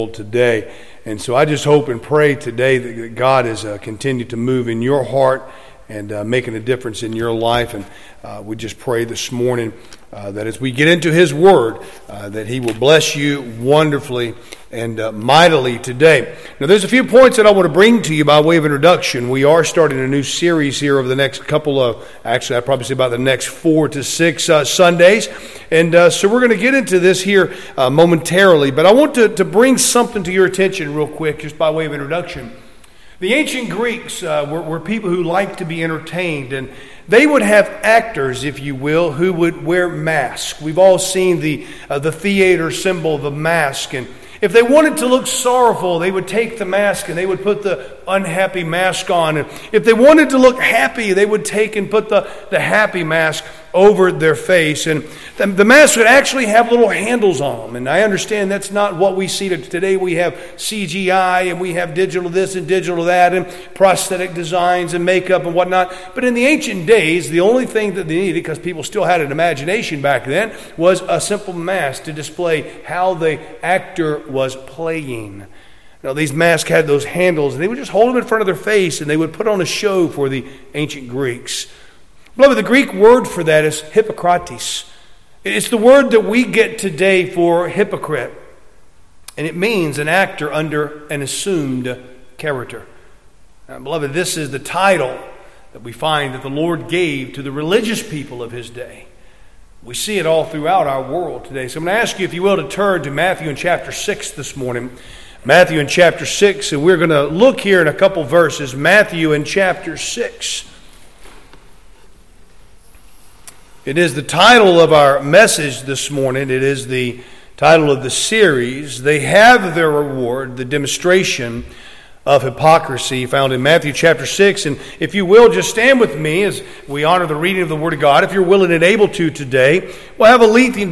today. And so I just hope and pray today that God has continued to move in your heart and making a difference in your life. And we just pray this morning that as we get into His Word, that He will bless you wonderfully and mightily today. Now, there's a few points that I want to bring to you by way of introduction. We are starting a new series here over the next couple of, actually, I'd probably say about the next 4 to 6 Sundays. And so we're going to get into this here momentarily. But I want to bring something to your attention real quick, just by way of introduction. The ancient Greeks were people who liked to be entertained, and they would have actors, if you will, who would wear masks. We've all seen the theater symbol of a mask, and if they wanted to look sorrowful, they would take the mask and they would put the unhappy mask on. And if they wanted to look happy, they would take and put the happy mask over their face. And the mask would actually have little handles on them. And I understand that's not what we see today. We have CGI and we have digital this and digital that and prosthetic designs and makeup and whatnot. But in the ancient days, the only thing that they needed, because people still had an imagination back then, was a simple mask to display how the actor was playing. Now, these masks had those handles, and they would just hold them in front of their face, and they would put on a show for the ancient Greeks. Beloved, the Greek word for that is hypocrites. It's the word that we get today for hypocrite, and it means an actor under an assumed character. Now, beloved, this is the title that we find that the Lord gave to the religious people of His day. We see it all throughout our world today. So I'm going to ask you, if you will, to turn to Matthew in chapter 6 this morning. Matthew in chapter 6, and we're going to look here in a couple verses. Matthew in chapter 6. It is the title of our message this morning. It is the title of the series. They have their reward, the demonstration of hypocrisy, found in Matthew chapter 6. And if you will, just stand with me as we honor the reading of the Word of God. If you're willing and able to today, we'll have a lengthy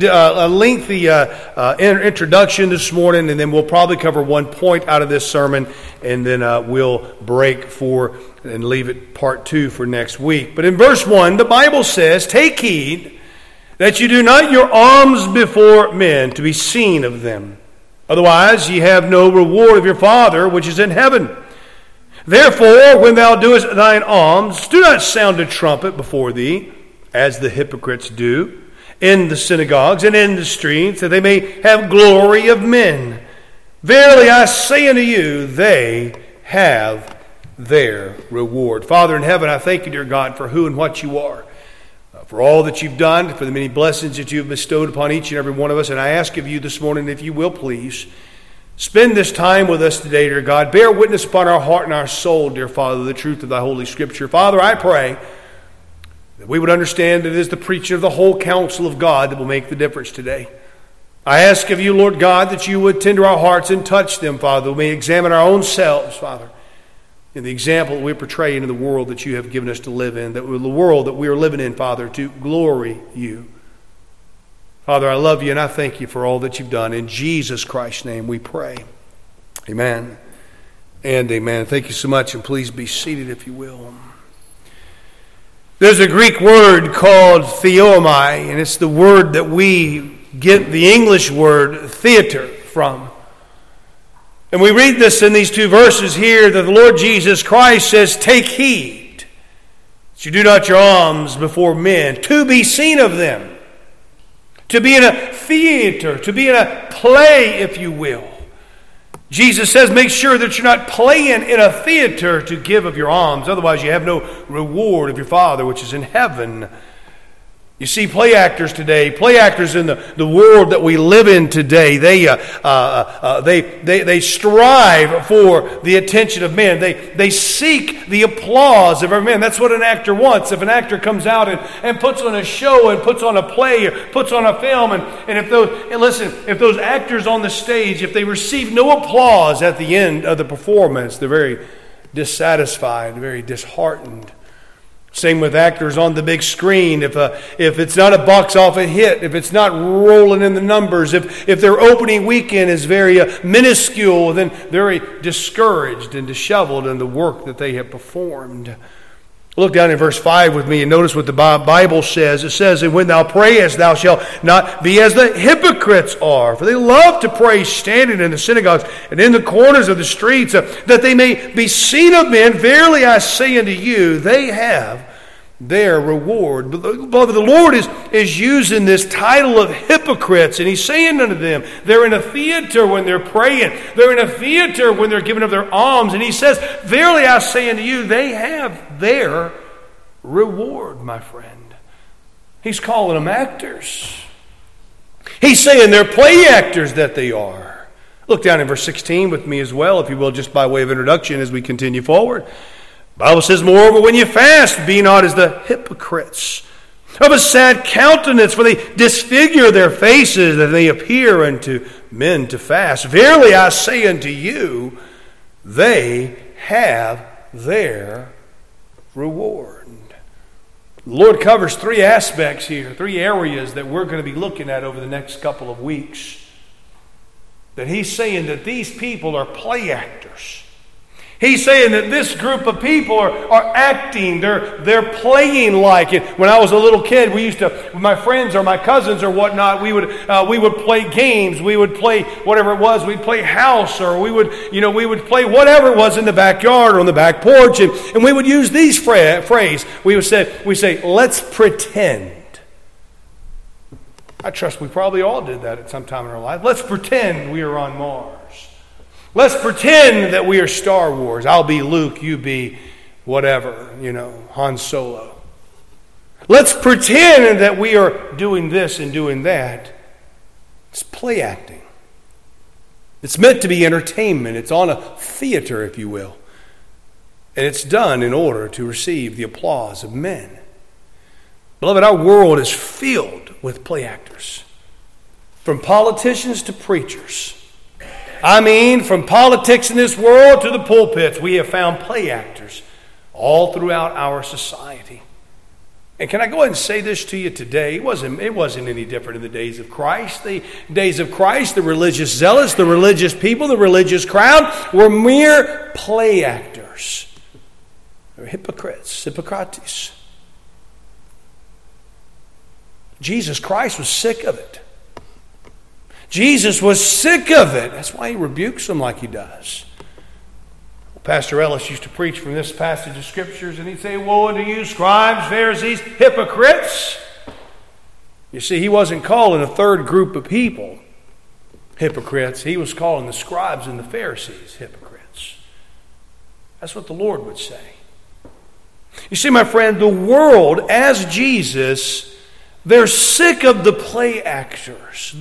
introduction this morning, and then we'll probably cover one point out of this sermon, and then we'll break for and leave it part 2 for next week. But in verse 1, the Bible says, "Take heed that you do not your alms before men to be seen of them. Otherwise ye have no reward of your Father which is in heaven. Therefore, when thou doest thine alms, do not sound a trumpet before thee, as the hypocrites do, in the synagogues and in the streets, that they may have glory of men. Verily I say unto you, they have their reward." Father in heaven, I thank you, dear God, for who and what you are, for all that you've done, for the many blessings that you've bestowed upon each and every one of us. And I ask of you this morning, if you will please, spend this time with us today, dear God. Bear witness upon our heart and our soul, dear Father, the truth of thy Holy Scripture. Father, I pray that we would understand that it is the preaching of the whole counsel of God that will make the difference today. I ask of you, Lord God, that you would tender our hearts and touch them, Father. That we may examine our own selves, Father, in the example that we portray into the world that you have given us to live in, that the world that we are living in, Father, to glory you. Father, I love you and I thank you for all that you've done. In Jesus Christ's name we pray. Amen and amen. Thank you so much, and please be seated if you will. There's a Greek word called theomai, and it's the word that we get the English word theater from. And we read this in these 2 verses here, that the Lord Jesus Christ says, "Take heed that you do not your alms before men, to be seen of them." To be in a theater, to be in a play, if you will. Jesus says, make sure that you're not playing in a theater to give of your alms. Otherwise, you have no reward of your Father which is in heaven. You see, play actors today, play actors in the world that we live in today, they strive for the attention of men. They seek the applause of every man. That's what an actor wants. If an actor comes out and puts on a show and puts on a play or puts on a film, and if those actors on the stage, if they receive no applause at the end of the performance, they're very dissatisfied, very disheartened. Same with actors on the big screen. If it's not a box office hit, if it's not rolling in the numbers, if their opening weekend is very minuscule, then they're very discouraged and disheveled in the work that they have performed. Look down in verse 5 with me and notice what the Bible says. It says, "And when thou prayest, thou shalt not be as the hypocrites are. For they love to pray standing in the synagogues and in the corners of the streets, that they may be seen of men. Verily I say unto you, they have their reward." Beloved, the Lord is using this title of hypocrites, and He's saying unto them, they're in a theater when they're praying. They're in a theater when they're giving up their alms. And He says, "Verily I say unto you, they have their reward," my friend. He's calling them actors. He's saying they're play actors that they are. Look down in verse 16 with me as well, if you will, just by way of introduction as we continue forward. The Bible says, "Moreover, when you fast, be not as the hypocrites of a sad countenance, for they disfigure their faces, that they appear unto men to fast. Verily I say unto you, they have their reward." The Lord covers three aspects here, three areas that we're going to be looking at over the next couple of weeks. That He's saying that these people are play actors. He's saying that this group of people are acting, they're playing like it. When I was a little kid, we used to, with my friends or my cousins or whatnot, we would play games. We would play whatever it was. We'd play house, or we would play whatever it was in the backyard or on the back porch, and we would use these phrase. We say, "Let's pretend." I trust we probably all did that at some time in our life. Let's pretend we are on Mars. Let's pretend that we are Star Wars. I'll be Luke, you be whatever, Han Solo. Let's pretend that we are doing this and doing that. It's play acting. It's meant to be entertainment. It's on a theater, if you will. And it's done in order to receive the applause of men. Beloved, our world is filled with play actors. From politicians to preachers. I mean, from politics in this world to the pulpits, we have found play actors all throughout our society. And can I go ahead and say this to you today? It wasn't any different in the days of Christ. The days of Christ, the religious zealots, the religious people, the religious crowd were mere play actors. They were hypocrites, Hippocrates. Jesus Christ was sick of it. Jesus was sick of it. That's why He rebukes them like He does. Pastor Ellis used to preach from this passage of Scriptures, and he'd say, "Woe unto you, scribes, Pharisees, hypocrites." You see, he wasn't calling a third group of people hypocrites. He was calling the scribes and the Pharisees hypocrites. That's what the Lord would say. You see, my friend, the world, as Jesus, they're sick of the play actors.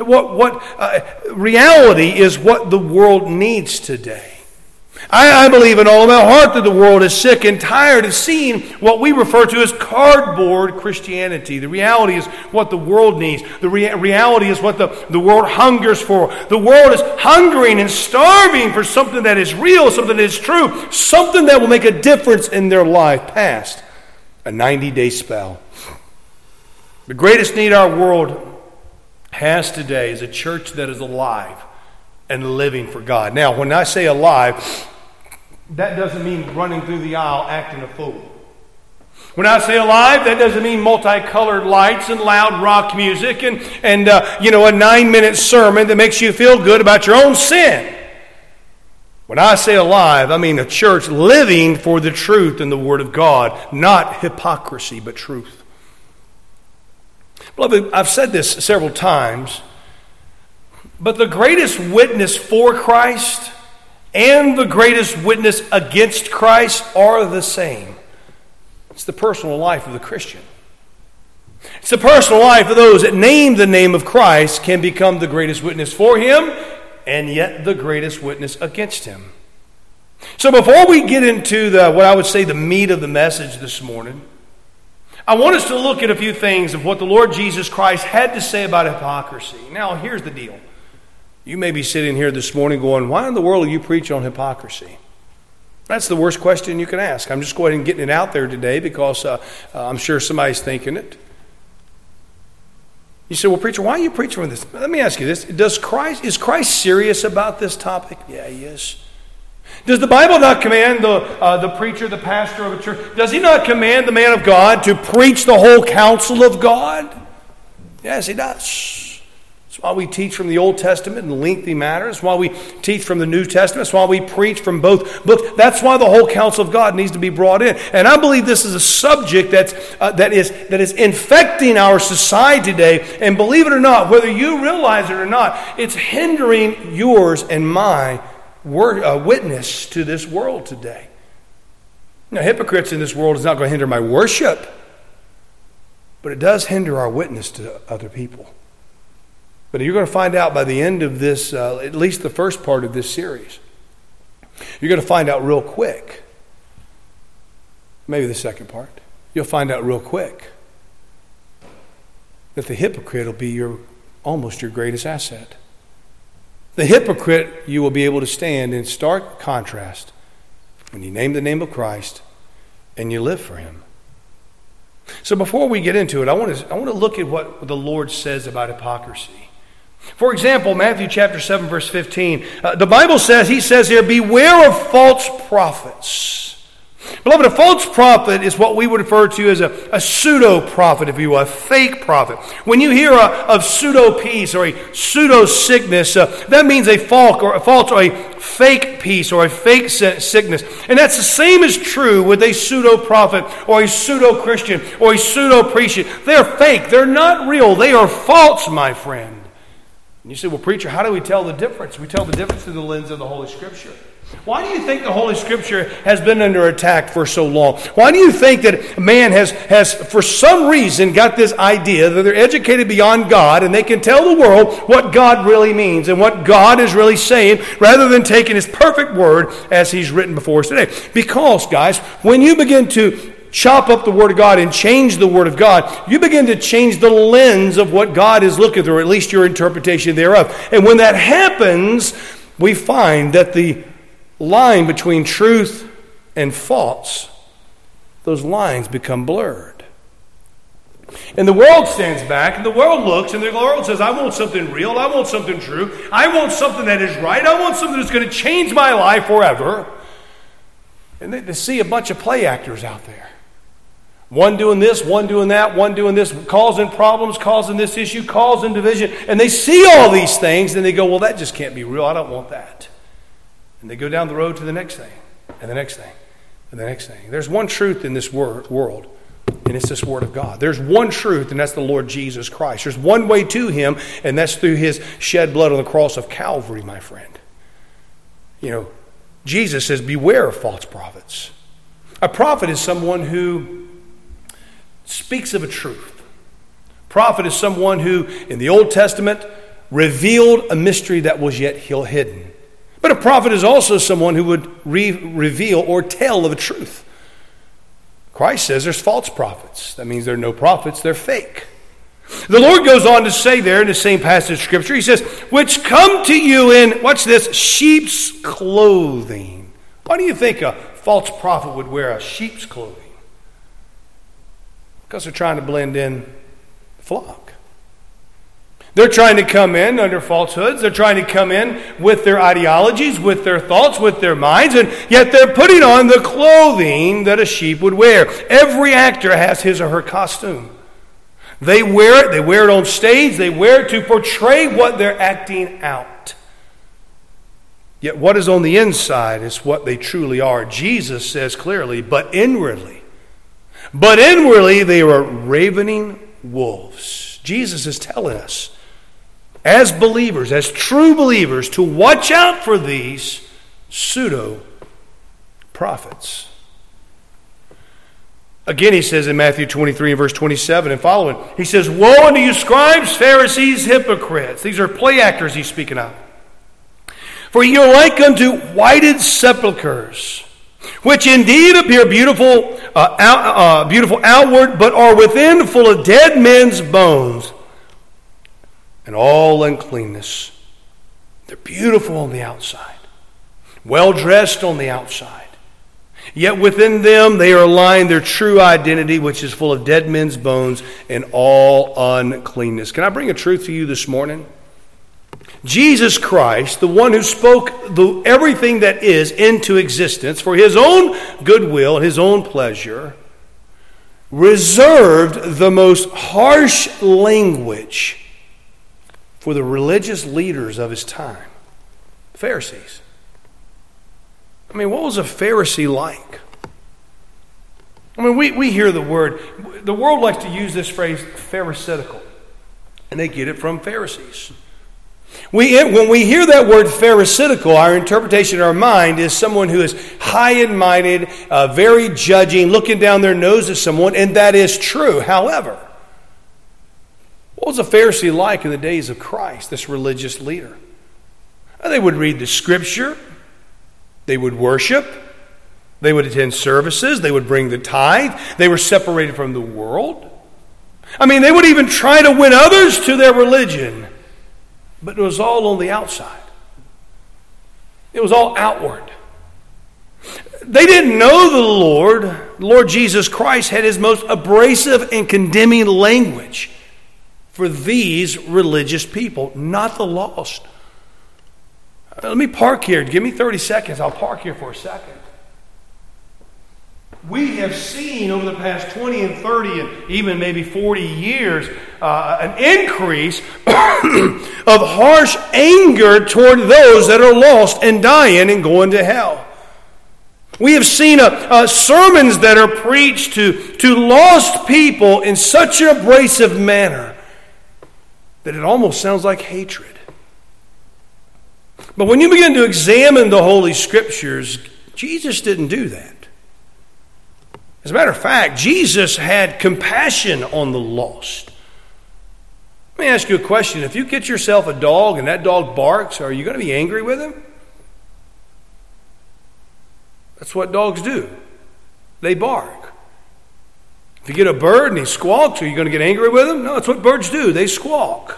Reality is what the world needs today. I believe in all of my heart that the world is sick and tired of seeing what we refer to as cardboard Christianity. The reality is what the world needs. The reality is what the world hungers for. The world is hungering and starving for something that is real, something that is true, something that will make a difference in their life past a 90-day spell. The greatest need our world has today is a church that is alive and living for God. Now, when I say alive, that doesn't mean running through the aisle acting a fool. When I say alive, that doesn't mean multicolored lights and loud rock music and a 9-minute sermon that makes you feel good about your own sin. When I say alive, I mean a church living for the truth and the Word of God, not hypocrisy, but truth. Beloved, I've said this several times, but the greatest witness for Christ and the greatest witness against Christ are the same. It's the personal life of the Christian. It's the personal life of those that name the name of Christ can become the greatest witness for Him and yet the greatest witness against Him. So before we get into what I would say the meat of the message this morning, I want us to look at a few things of what the Lord Jesus Christ had to say about hypocrisy. Now, here's the deal. You may be sitting here this morning going, "Why in the world do you preach on hypocrisy?" That's the worst question you can ask. I'm just going and getting it out there today because I'm sure somebody's thinking it. You say, "Well, preacher, why are you preaching on this?" Let me ask you this. Is Christ serious about this topic? Yeah, He is. Does the Bible not command the preacher, the pastor of a church, does he not command the man of God to preach the whole counsel of God? Yes, he does. That's why we teach from the Old Testament in lengthy matters. That's why we teach from the New Testament. That's why we preach from both books. That's why the whole counsel of God needs to be brought in. And I believe this is a subject that is infecting our society today. And believe it or not, whether you realize it or not, it's hindering yours and my witness to this world today. Now, hypocrites in this world is not going to hinder my worship, but it does hinder our witness to other people. But you're going to find out by the end of this, at least the first part of this series, you're going to find out real quick, maybe the second part, you'll find out real quick that the hypocrite will be almost your greatest asset. The hypocrite you will be able to stand in stark contrast when you name the name of Christ and you live for Him. So before we get into it, I want to look at what the Lord says about hypocrisy. For example, Matthew chapter 7, verse 15, the Bible says, He says here, beware of false prophets. Beloved, a false prophet is what we would refer to as a pseudo-prophet, if you will, a fake prophet. When you hear of pseudo-peace or a pseudo-sickness, that means a false or a fake peace or a fake sickness. And that's the same is true with a pseudo-prophet or a pseudo-Christian or a pseudo-preacher. They're fake. They're not real. They are false, my friend. And you say, well, preacher, how do we tell the difference? We tell the difference through the lens of the Holy Scripture. Why do you think the Holy Scripture has been under attack for so long? Why do you think that man has for some reason got this idea that they're educated beyond God and they can tell the world what God really means and what God is really saying rather than taking His perfect word as He's written before us today? Because, guys, when you begin to chop up the Word of God and change the Word of God, you begin to change the lens of what God is looking through, or at least your interpretation thereof. And when that happens, we find that the line between truth and false, those lines become blurred. And the world stands back, and the world looks, and the world says, I want something real, I want something true, I want something that is right, I want something that's going to change my life forever. And they see a bunch of play actors out there. One doing this, one doing that, one doing this, causing problems, causing this issue, causing division. And they see all these things, and they go, well, that just can't be real. I don't want that. And they go down the road to the next thing, and the next thing, and the next thing. There's one truth in this world, and it's this Word of God. There's one truth, and that's the Lord Jesus Christ. There's one way to Him, and that's through His shed blood on the cross of Calvary, my friend. You know, Jesus says, beware of false prophets. A prophet is someone who speaks of a truth. Prophet is someone who, in the Old Testament, revealed a mystery that was yet hidden. But a prophet is also someone who would reveal or tell of a truth. Christ says there's false prophets. That means there are no prophets, they're fake. The Lord goes on to say there in the same passage of Scripture, He says, which come to you in, watch this, sheep's clothing. Why do you think a false prophet would wear a sheep's clothing? Because they're trying to blend in the flock. They're trying to come in under falsehoods. They're trying to come in with their ideologies, with their thoughts, with their minds, and yet they're putting on the clothing that a sheep would wear. Every actor has his or her costume. They wear it. They wear it on stage. They wear it to portray what they're acting out. Yet what is on the inside is what they truly are. Jesus says clearly, but inwardly they are ravening wolves. Jesus is telling us, as believers, as true believers, to watch out for these pseudo-prophets. Again, He says in Matthew 23 and verse 27 and following, He says, woe unto you scribes, Pharisees, hypocrites. These are play actors He's speaking of. For you are like unto whited sepulchres, which indeed appear beautiful outward, but are within full of dead men's bones and all uncleanness. They're beautiful on the outside, well dressed on the outside, yet within them they are lying their true identity, which is full of dead men's bones and all uncleanness. Can I bring a truth to you this morning? Jesus Christ, the one who spoke everything that is into existence for his own goodwill and his own pleasure, reserved the most harsh language for the religious leaders of his time, the Pharisees. I mean, what was a Pharisee like? I mean, we hear the word, the world likes to use this phrase, pharisaical, and they get it from Pharisees. When we hear that word pharisaical, our interpretation in our mind is someone who is high and minded, very judging, looking down their nose at someone, and that is true. However, what was a Pharisee like in the days of Christ, this religious leader? They would read the Scripture, they would worship, they would attend services, they would bring the tithe, they were separated from the world. I mean, they would even try to win others to their religion. But it was all on the outside. It was all outward. They didn't know the Lord. The Lord Jesus Christ had his most abrasive and condemning language for these religious people, not the lost. Let me park here. Give me 30 seconds. I'll park here for a second. We have seen over the past 20 and 30 and even maybe 40 years an increase of harsh anger toward those that are lost and dying and going to hell. We have seen sermons that are preached to lost people in such an abrasive manner that it almost sounds like hatred. But when you begin to examine the Holy Scriptures, Jesus didn't do that. As a matter of fact, Jesus had compassion on the lost. Let me ask you a question. If you get yourself a dog and that dog barks, are you going to be angry with him? That's what dogs do. They bark. If you get a bird and he squawks, are you going to get angry with him? No, that's what birds do. They squawk.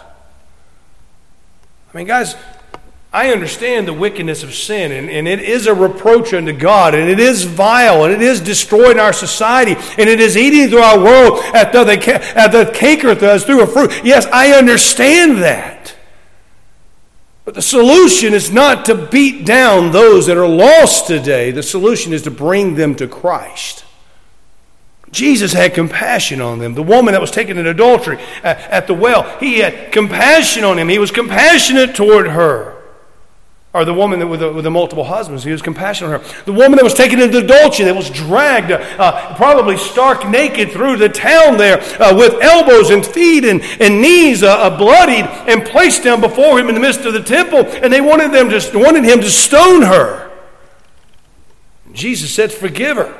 I mean, guys, I understand the wickedness of sin, and it is a reproach unto God, and it is vile, and it is destroying our society, and it is eating through our world at the canker does through a fruit. Yes, I understand that. But the solution is not to beat down those that are lost today. The solution is to bring them to Christ. Jesus had compassion on them. The woman that was taken in adultery at the well, he had compassion on him. He was compassionate toward her. Or the woman with the multiple husbands, he was compassionate on her. The woman that was taken into adultery, that was dragged probably stark naked through the town there with elbows and feet and knees bloodied and placed down before him in the midst of the temple, and they wanted him to stone her. Jesus said, forgive her.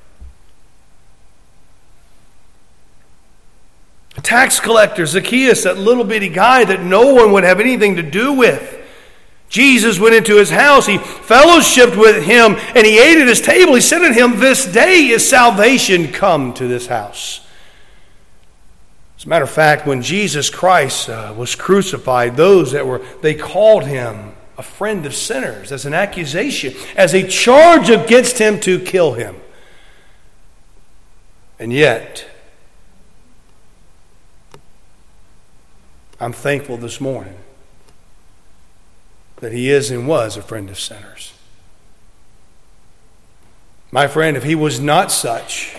A tax collector, Zacchaeus, that little bitty guy that no one would have anything to do with. Jesus went into his house, he fellowshiped with him, and he ate at his table. He said to him, this day is salvation come to this house. As a matter of fact, when Jesus Christ was crucified, they called him a friend of sinners as an accusation, as a charge against him to kill him. And yet, I'm thankful this morning that he is and was a friend of sinners. My friend, if he was not such,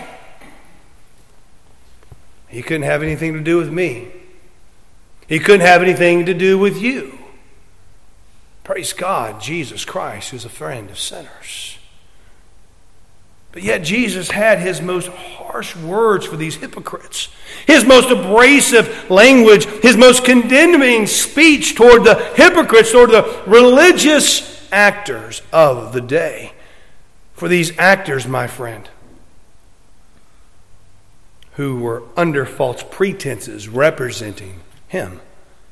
he couldn't have anything to do with me. He couldn't have anything to do with you. Praise God, Jesus Christ is a friend of sinners. But yet Jesus had his most harsh words for these hypocrites. His most abrasive language, his most condemning speech toward the hypocrites, toward the religious actors of the day. For these actors, my friend, who were under false pretenses representing him.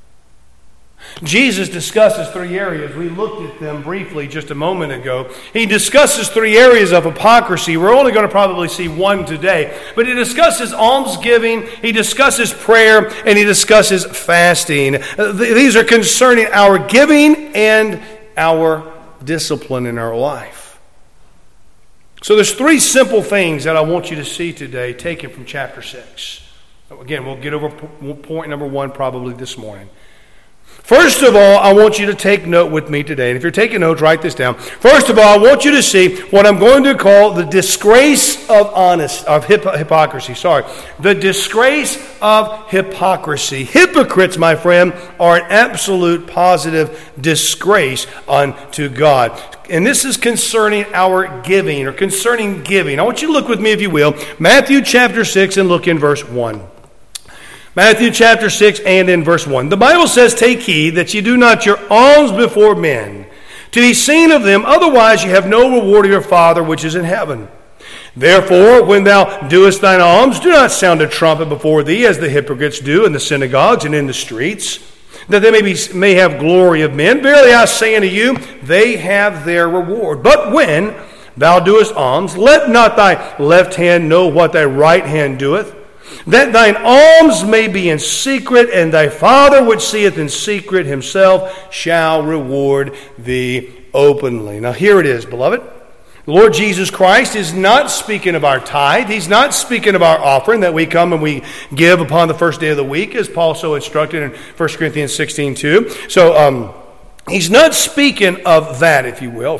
Jesus discusses three areas. We looked at them briefly just a moment ago. He discusses three areas of hypocrisy. We're only going to probably see one today. But he discusses almsgiving, he discusses prayer, and he discusses fasting. These are concerning our giving and our discipline in our life. So there's three simple things that I want you to see today taken from chapter 6. Again, we'll get over point number 1 probably this morning. First of all, I want you to take note with me today. And if you're taking notes, write this down. First of all, I want you to see what I'm going to call the disgrace of hypocrisy. The disgrace of hypocrisy. Hypocrites, my friend, are an absolute positive disgrace unto God. And this is concerning our giving, or concerning giving. I want you to look with me, if you will, Matthew chapter 6, and look in verse 1. Matthew chapter 6 and in verse 1. The Bible says, "Take heed that ye do not your alms before men, to be seen of them, otherwise ye have no reward of your Father which is in heaven. Therefore, when thou doest thine alms, do not sound a trumpet before thee, as the hypocrites do in the synagogues and in the streets, that they may have glory of men. Verily I say unto you, they have their reward. But when thou doest alms, let not thy left hand know what thy right hand doeth, that thine alms may be in secret, and thy Father which seeth in secret himself shall reward thee openly." Now here it is, beloved. The Lord Jesus Christ is not speaking of our tithe. He's not speaking of our offering that we come and we give upon the first day of the week, as Paul so instructed in 1 Corinthians 16:2. So he's not speaking of that, if you will.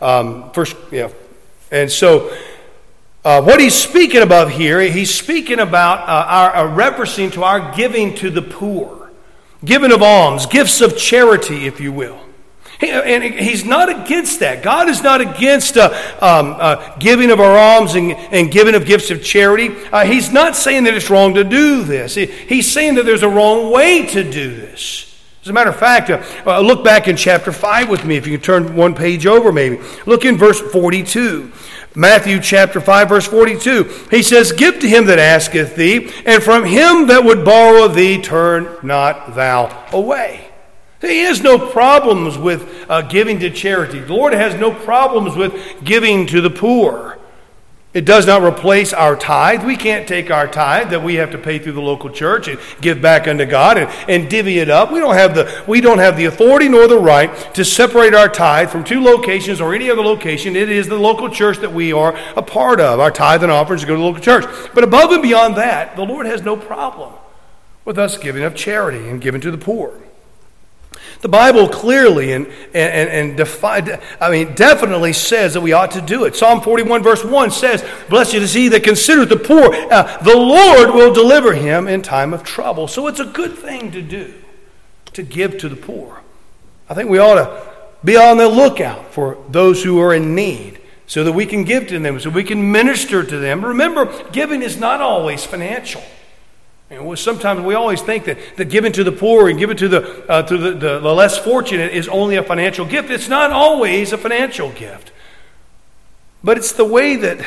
And so what he's speaking about here, he's speaking about our referencing to our giving to the poor, giving of alms, gifts of charity, if you will. And he's not against that. God is not against giving of our alms and giving of gifts of charity. He's not saying that it's wrong to do this. He's saying that there's a wrong way to do this. As a matter of fact, look back in chapter 5 with me, if you can turn one page over maybe. Look in verse 42. Matthew chapter 5, verse 42. He says, "Give to him that asketh thee, and from him that would borrow of thee, turn not thou away." He has no problems with giving to charity. The Lord has no problems with giving to the poor. It does not replace our tithe. We can't take our tithe that we have to pay through the local church and give back unto God and divvy it up. We don't have the authority nor the right to separate our tithe from two locations or any other location. It is the local church that we are a part of. Our tithe and offerings go to the local church. But above and beyond that, the Lord has no problem with us giving of charity and giving to the poor. The Bible clearly definitely says that we ought to do it. Psalm 41 verse 1 says, "Blessed is he that considereth the poor. The Lord will deliver him in time of trouble." So it's a good thing to do, to give to the poor. I think we ought to be on the lookout for those who are in need so that we can give to them, so we can minister to them. Remember, giving is not always financial. And sometimes we always think that giving to the poor and giving to the less fortunate is only a financial gift. It's not always a financial gift. But it's the way that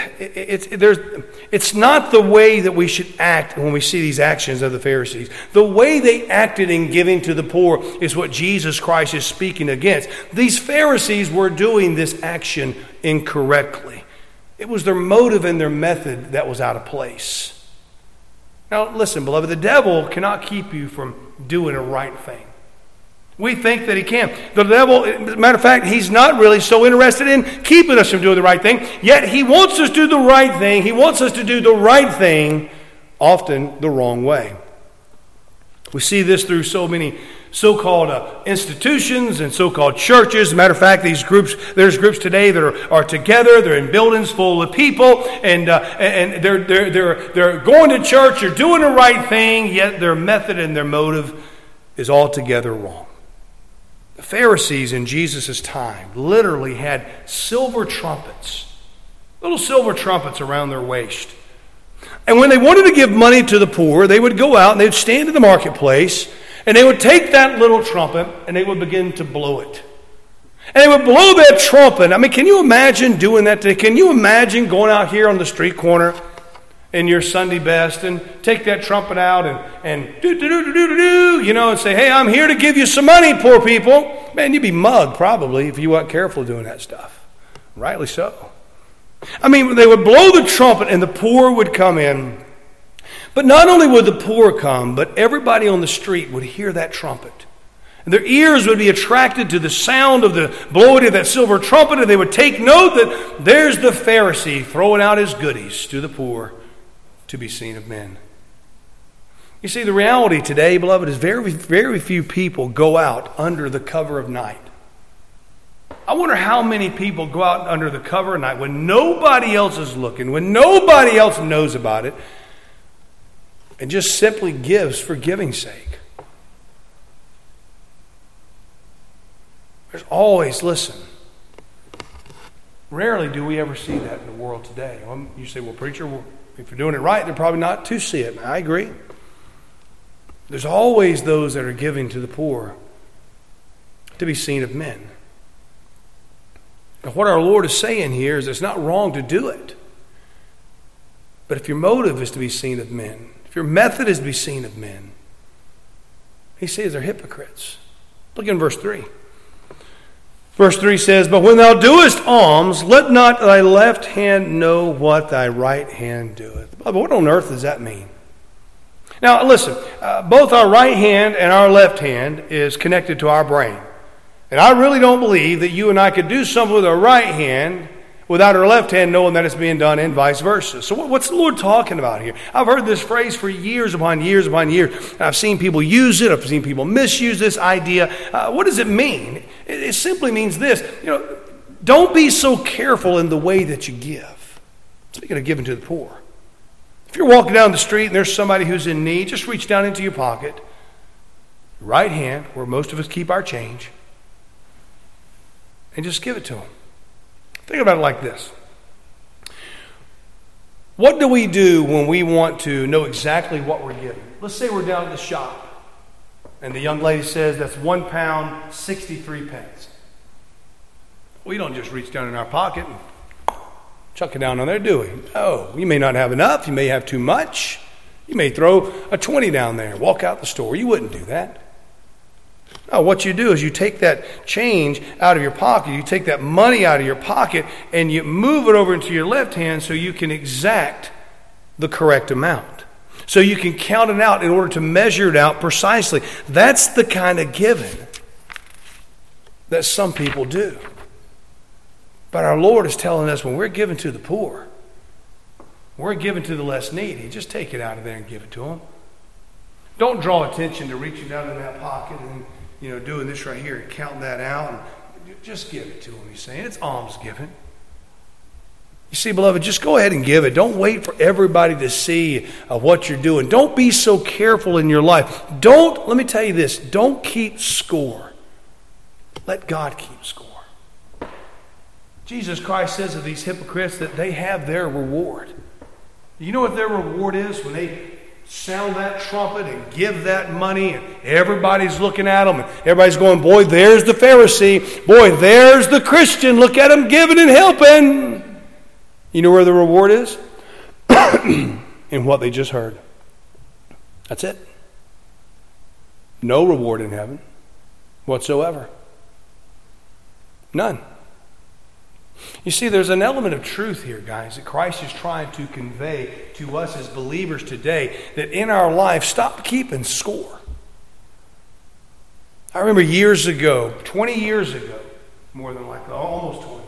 it's not the way that we should act when we see these actions of the Pharisees. The way they acted in giving to the poor is what Jesus Christ is speaking against. These Pharisees were doing this action incorrectly. It was their motive and their method that was out of place. Now, listen, beloved, the devil cannot keep you from doing a right thing. We think that he can. The devil, as a matter of fact, he's not really so interested in keeping us from doing the right thing, yet he wants us to do the right thing. He wants us to do the right thing, often the wrong way. We see this through so many so-called institutions and so-called churches. As a matter of fact, there's groups today that are together. They're in buildings full of people, and they're going to church. They're doing the right thing, yet their method and their motive is altogether wrong. The Pharisees in Jesus' time literally had silver trumpets, little silver trumpets around their waist. And when they wanted to give money to the poor, they would go out and they'd stand in the marketplace, and they would take that little trumpet and they would begin to blow it. And they would blow that trumpet. I mean, can you imagine doing that today? Can you imagine going out here on the street corner in your Sunday best and take that trumpet out and do-do-do-do-do-do, and say, "Hey, I'm here to give you some money, poor people." Man, you'd be mugged probably if you weren't careful doing that stuff. Rightly so. I mean, they would blow the trumpet and the poor would come in. But not only would the poor come, but everybody on the street would hear that trumpet. And their ears would be attracted to the sound of the blowing of that silver trumpet, and they would take note that there's the Pharisee throwing out his goodies to the poor to be seen of men. You see, the reality today, beloved, is very, very few people go out under the cover of night. I wonder how many people go out under the cover of night when nobody else is looking, when nobody else knows about it, and just simply gives for giving's sake. There's always, listen, rarely do we ever see that in the world today. You say, well, preacher, if you're doing it right, they're probably not to see it. And I agree. There's always those that are giving to the poor to be seen of men. And what our Lord is saying here is it's not wrong to do it. But if your motive is to be seen of men, if your method is to be seen of men, he says they're hypocrites. Look in verse 3. Verse 3 says, but when thou doest alms, let not thy left hand know what thy right hand doeth. But what on earth does that mean? Now, listen, both our right hand and our left hand is connected to our brain. And I really don't believe that you and I could do something with our right hand without our left hand knowing that it's being done and vice versa. So what's the Lord talking about here? I've heard this phrase for years upon years upon years. And I've seen people use it. I've seen people misuse this idea. What does it mean? It simply means this. Don't be so careful in the way that you give. Speaking of giving to the poor. If you're walking down the street and there's somebody who's in need, just reach down into your pocket, right hand, where most of us keep our change, and just give it to them. Think about it like this. What do we do when we want to know exactly what we're giving? Let's say we're down at the shop, and the young lady says that's £1, 63 pence. We don't just reach down in our pocket and chuck it down on there, do we? No, you may not have enough. You may have too much. You may throw a 20 down there and walk out the store. You wouldn't do that. No, what you do is you take that change out of your pocket, you take that money out of your pocket, and you move it over into your left hand so you can exact the correct amount. So you can count it out in order to measure it out precisely. That's the kind of giving that some people do. But our Lord is telling us when we're giving to the poor, we're giving to the less needy, just take it out of there and give it to them. Don't draw attention to reaching down in that pocket and doing this right here and counting that out. And just give it to them, he's saying. It's alms giving. You see, beloved, just go ahead and give it. Don't wait for everybody to see what you're doing. Don't be so careful in your life. Let me tell you this, don't keep score. Let God keep score. Jesus Christ says of these hypocrites that they have their reward. You know what their reward is when they sound that trumpet and give that money and everybody's looking at them and everybody's going, boy, there's the Pharisee. Boy, there's the Christian. Look at him giving and helping. You know where the reward is? In what they just heard. That's it. No reward in heaven whatsoever. None. You see, there's an element of truth here, guys, that Christ is trying to convey to us as believers today, that in our life, stop keeping score. I remember years ago, 20 years ago, more than likely, almost 20.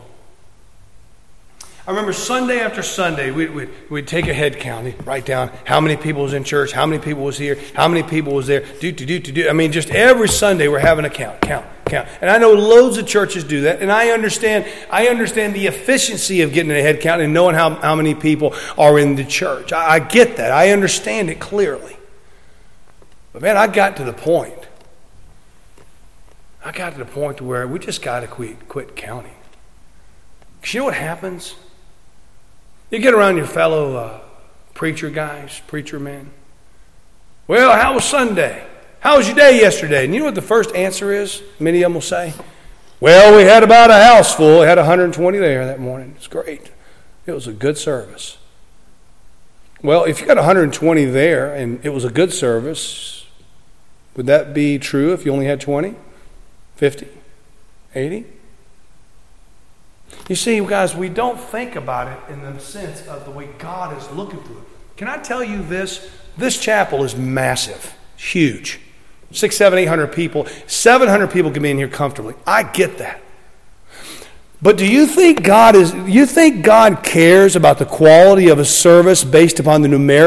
I remember Sunday after Sunday, we'd take a head count, write down how many people was in church, how many people was here, how many people was there, I mean, just every Sunday we're having a count. And I know loads of churches do that, and I understand the efficiency of getting a head count and knowing how many people are in the church. I get that. I understand it clearly. But man, I got to the point where we just got to quit counting. Because you know what happens? You get around your fellow preacher guys, preacher men. Well, how was Sunday? How was your day yesterday? And you know what the first answer is? Many of them will say, well, we had about a house full. We had 120 there that morning. It's great. It was a good service. Well, if you got 120 there and it was a good service, would that be true if you only had 20, 50, 80? You see, guys, we don't think about it in the sense of the way God is looking through it. Can I tell you this? This chapel is massive, huge. 600, 700, 800 people. 700 people can be in here comfortably. I get that. But do you think God cares about the quality of a service based upon the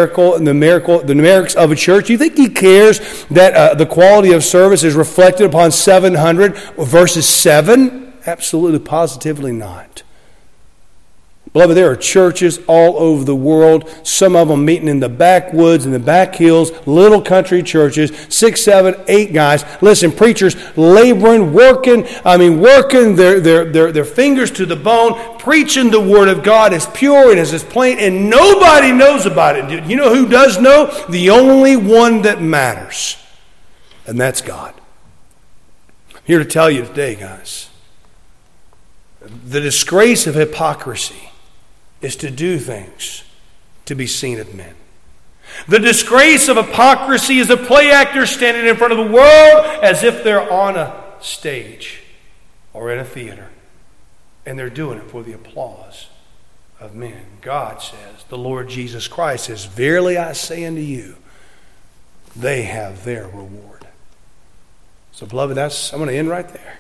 numerics of a church? Do you think He cares that the quality of service is reflected upon 700 versus 7? Absolutely, positively not. Beloved, there are churches all over the world, some of them meeting in the backwoods, in the back hills, little country churches, 6, 7, 8 guys. Listen, preachers laboring, working their fingers to the bone, preaching the Word of God as pure and as plain, and nobody knows about it. You know who does know? The only one that matters, and that's God. I'm here to tell you today, guys, the disgrace of hypocrisy is to do things to be seen of men. The disgrace of hypocrisy is a play actor standing in front of the world as if they're on a stage or in a theater, and they're doing it for the applause of men. God says, the Lord Jesus Christ says, verily I say unto you, they have their reward. So, beloved, I'm going to end right there.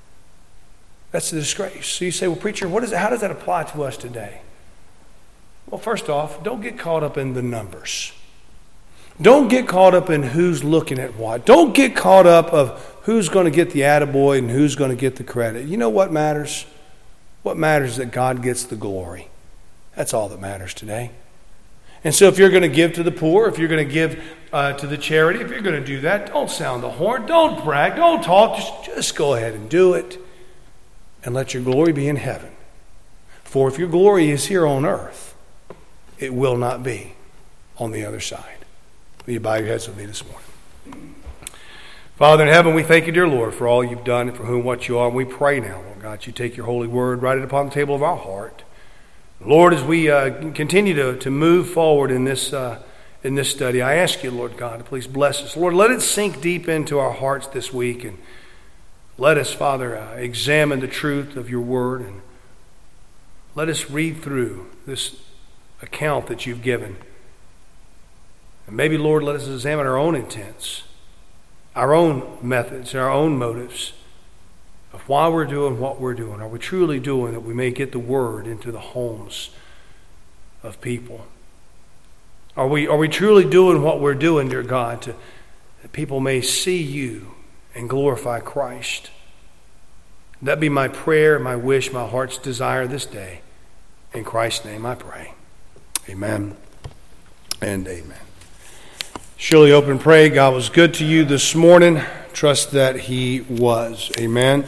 That's the disgrace. So you say, well, preacher, how does that apply to us today? Well, first off, don't get caught up in the numbers. Don't get caught up in who's looking at what. Don't get caught up of who's going to get the attaboy and who's going to get the credit. You know what matters? What matters is that God gets the glory. That's all that matters today. And so if you're going to give to the poor, if you're going to give to the charity, if you're going to do that, don't sound the horn. Don't brag. Don't talk. Just go ahead and do it. And let your glory be in heaven. For if your glory is here on earth, it will not be on the other side. Will you bow your heads with me this morning? Father in heaven, we thank you, dear Lord, for all you've done and for whom what you are. And we pray now, Lord God, you take your holy word, write it upon the table of our heart. Lord, as we continue to move forward in this study, I ask you, Lord God, to please bless us. Lord, let it sink deep into our hearts this week, and let us, Father, examine the truth of your word, and let us read through this account that you've given. And maybe, Lord, let us examine our own intents, our own methods, and our own motives of why we're doing what we're doing. Are we truly doing that we may get the word into the homes of people? Are we truly doing what we're doing, dear God, that people may see you and glorify Christ? That be my prayer, my wish, my heart's desire this day. In Christ's name I pray. Amen and amen. Surely open and pray. God was good to you this morning. Trust that He was. Amen.